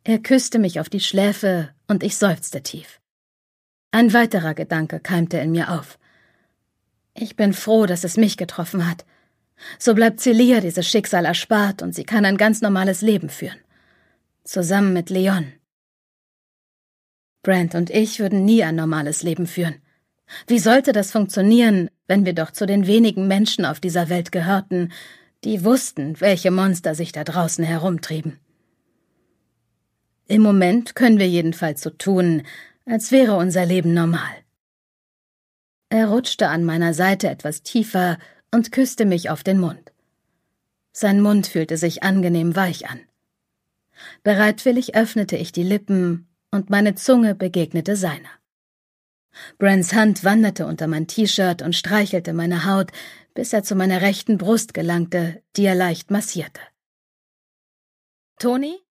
Er küsste mich auf die Schläfe und ich seufzte tief. Ein weiterer Gedanke keimte in mir auf. Ich bin froh, dass es mich getroffen hat. So bleibt Celia dieses Schicksal erspart und sie kann ein ganz normales Leben führen. Zusammen mit Leon. Brent und ich würden nie ein normales Leben führen. Wie sollte das funktionieren, wenn wir doch zu den wenigen Menschen auf dieser Welt gehörten, die wussten, welche Monster sich da draußen herumtrieben? Im Moment können wir jedenfalls so tun, als wäre unser Leben normal. Er rutschte an meiner Seite etwas tiefer und küsste mich auf den Mund. Sein Mund fühlte sich angenehm weich an. Bereitwillig öffnete ich die Lippen und meine Zunge begegnete seiner. Brents Hand wanderte unter mein T-Shirt und streichelte meine Haut, bis er zu meiner rechten Brust gelangte, die er leicht massierte. »Toni?«